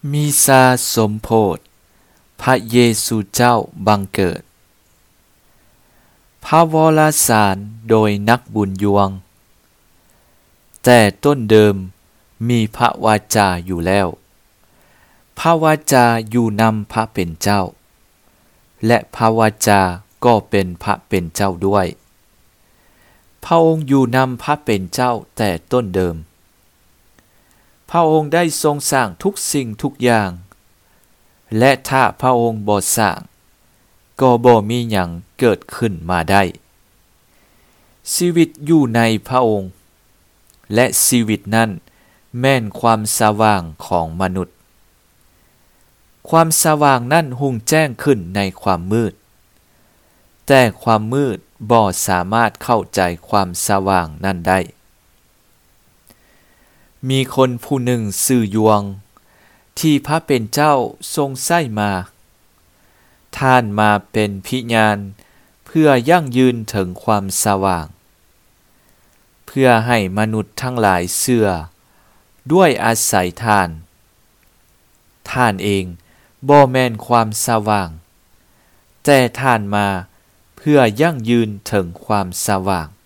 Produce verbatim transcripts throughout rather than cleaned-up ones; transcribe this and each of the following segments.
มีซาสมโพธิพระเยซูเจ้าบังเกิดพระวรสารโดยนักบุญยวงแต่ต้นเดิมมีพระวาจาอยู่แล้วพระวาจาอยู่นำพระเป็นเจ้าและพระวาจาก็เป็นพระเป็นเจ้าด้วยพระองค์อยู่นำพระเป็นเจ้าแต่ต้นเดิมพระองค์ได้ทรงสร้างทุกสิ่งทุกอย่างและถ้าพระองค์บ่สร้างก็บ่มีหยังเกิดขึ้นมาได้ชีวิตอยู่ในพระองค์และชีวิตนั้นแม่นความสว่างของมนุษย์ความสว่างนั้นหุ่งแจ้งขึ้นในความมืดแต่ความมืดบ่สามารถเข้าใจความสว่างนั้นได้มีคนผู้หนึ่งชื่อยวงที่พระเป็นเจ้าทรงใช้มาท่านมาเป็นพิญาณเพื่อยั่งยืนถึงความสว่างเพื่อให้มนุษย์ทั้งหลายเชื่อด้วยอาศัยท่านท่านเองบ่แม่นความสว่างแต่ท่านมาเพื่อยั่งยืนถึงความสว่าง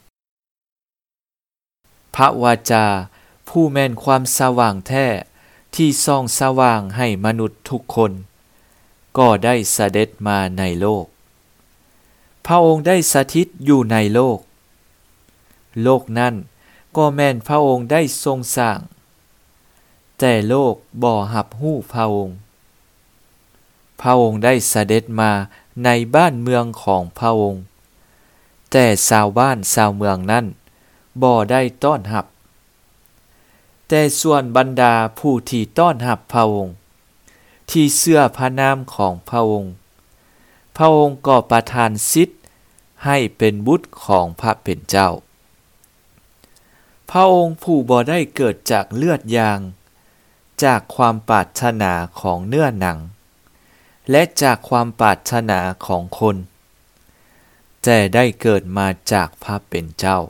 พระวาจาผู้แม่นความสว่างแท้ที่ส่องสว่างให้มนุษย์ทุกคนก็ได้เสด็จมาในโลกพระองค์ได้สถิตอยู่ในโลกโลกนั้นก็แม่นพระองค์ได้ทรงสร้างแต่โลกบ่รับรู้พระองค์พระองค์ได้เสด็จมาในบ้านเมืองของพระองค์แต่ชาวบ้านชาวเมืองนั้นบ่ได้ต้อนรับแต่ส่วนบรรดาผู้ที่ต้อนรับพระองค์ที่เชื่อพระนามของพระองค์พระองค์ก็ประทานสิทธิ์ให้เป็นบุตรของพระเป็นเจ้าพระองค์ผู้บ่ได้เกิดจากเลือดยางจากความปรารถนาของเนื้อหนังและจากความปรารถนาของคนแต่ได้เกิดมาจากพระเป็นเจ้า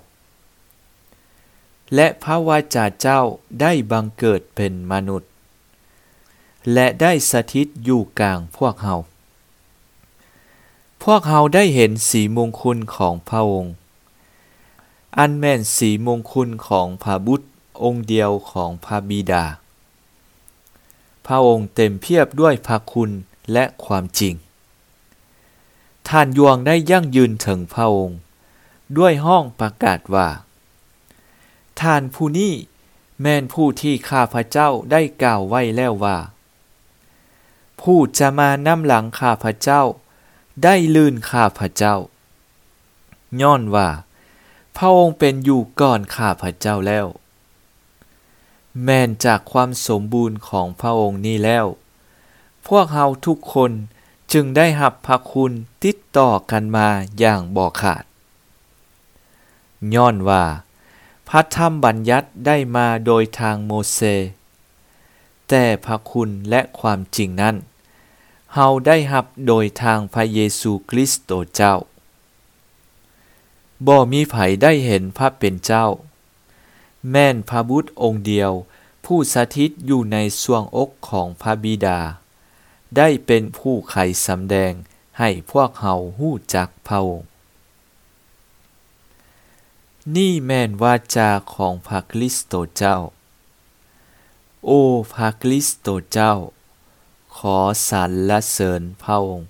และพระวาจาเจ้าได้บังเกิดเป็นมนุษย์และได้สถิตอยู่กลางพวกเฮาพวกเฮาได้เห็นสีมงคลของพระองค์อันแม่นสีมงคลของพระบุตรองค์เดียวของพระบิดาพระองค์เต็มเพียบด้วยพระคุณและความจริงท่านยวงได้ยั่งยืนถึงพระองค์ด้วยห้องประกาศว่าท่านผู้นี้แม่นผู้ที่ข้าพเจ้าได้กล่าวไว้แล้วว่าผู้จะมานำหลังข้าพเจ้าได้ลื่นข้าพเจ้าย้อนว่าพระองค์เป็นอยู่ก่อนข้าพเจ้าแล้วแม่นจากความสมบูรณ์ของพระองค์นี้แล้วพวกเฮาทุกคนจึงได้รับพระคุณติดต่อกันมาอย่างบ่ขาดย้อนว่าพระธรรมบัญญัติได้มาโดยทางโมเสสแต่พระคุณและความจริงนั้นเฮาได้รับโดยทางพระเยซูคริสต์เจ้าบ่มีไผได้เห็นพระเป็นเจ้าแม่นพระบุตรองค์เดียวผู้สถิตอยู่ในสวงอกของพระบิดาได้เป็นผู้ไขสำแดงให้พวกเฮาฮู้จักพระองค์นี่แม่นวาจาของพระคริสต์เจ้าโอ้พระคริสต์เจ้าขอสรรเสริญพระองค์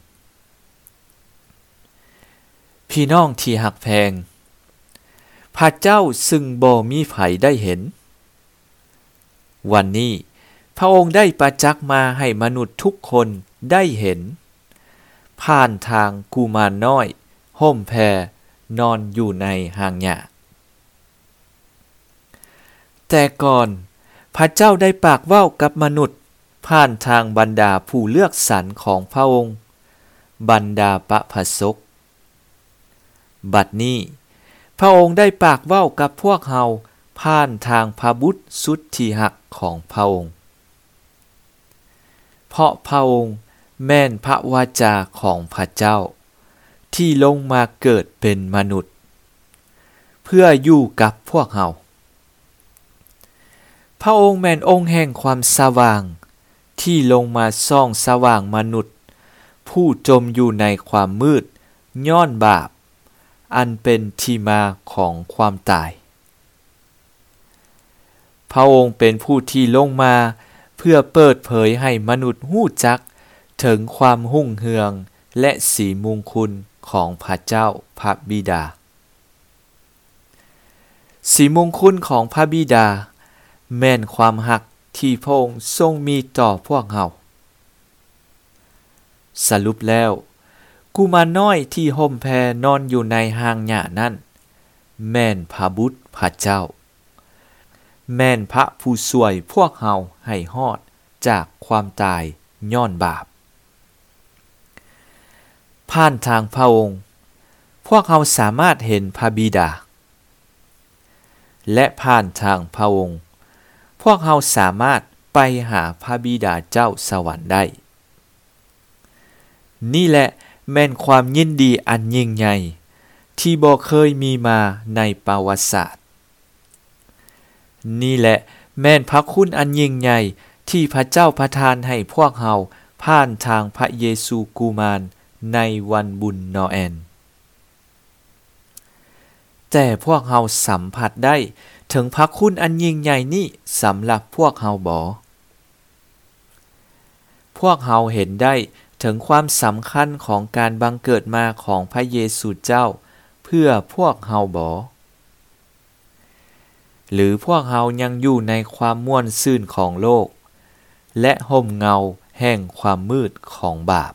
พี่น้องที่หักแพงพระเจ้าซึ่งบ่มีไผได้เห็นวันนี้พระองค์ได้ประจักษ์มาให้มนุษย์ทุกคนได้เห็นผ่านทางกุมารน้อยห่มแพรนอนอยู่ในหางหญ้าแต่ก่อนพระเจ้าได้ปากเว้ากับมนุษย์ผ่านทางบรรดาผู้เลือกสรรของพระองค์บรรดาปะพะสกบัดนี้พระองค์ได้ปากเว้ากับพวกเฮาผ่านทางพระบุตรสุดที่หักของพระองค์เพราะพระองค์แม่นพระวาจาของพระเจ้าที่ลงมาเกิดเป็นมนุษย์เพื่ออยู่กับพวกเฮาพระองค์แม่นองค์แห่งความสว่างที่ลงมาส่องสว่างมนุษย์ผู้จมอยู่ในความมืดย้อนบาปอันเป็นที่มาของความตายพระองค์เป็นผู้ที่ลงมาเพื่อเปิดเผยให้มนุษย์รู้จักถึงความหุ่งเฮืองและสีมงคลของพระเจ้าพระบิดาสีมงคลของพระบิดาแม่นความหักที่พระองค์ทรงมีต่อพวกเราสรุปแล้วกุมารน้อยที่ห่มแพนอนอยู่ในห้างหญ้านั้นแม่นพระบุตรพระเจ้าแม่นพระผู้ช่วยพวกเราให้รอดจากความตายย้อนบาปผ่านทางพระองค์พวกเราสามารถเห็นพระบิดาและผ่านทางพระองค์พวกเราสามารถไปหาพระบิดาเจ้าสวรรค์ได้นี่แหละแม่นความยินดีอันยิ่งใหญ่ที่บ่เคยมีมาในประวัติศาสตร์นี่แหละแม่นพระคุณอันยิ่งใหญ่ที่พระเจ้าประทานให้พวกเราผ่านทางพระเยซูกุมารในวันบุญนอแอนแต่พวกเราสัมผัสได้ถึงพระคุณอันยิ่งใหญ่นี้สำหรับพวกเราบ่พวกเราเห็นได้ถึงความสำคัญของการบังเกิดมาของพระเยซูเจ้าเพื่อพวกเราบ่หรือพวกเรายังอยู่ในความม่วนซื่นของโลกและห่มเงาแห่งความมืดของบาป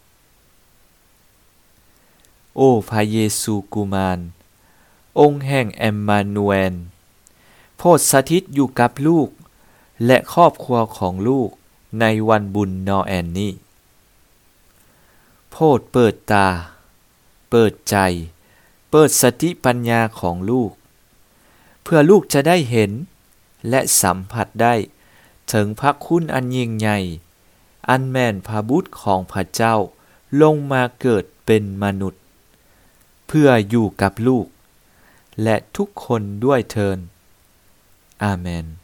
โอ้พระเยซูกุมารองค์แห่งแอมมานูเอลโปรดสถิตอยู่กับลูกและครอบครัวของลูกในวันบุญนอแอนนี้โปรดเปิดตาเปิดใจเปิดสติปัญญาของลูกเพื่อลูกจะได้เห็นและสัมผัสได้ถึงพระคุณอันยิ่งใหญ่อันแม่นพระบุตรของพระเจ้าลงมาเกิดเป็นมนุษย์เพื่ออยู่กับลูกและทุกคนด้วยเทินอาเมน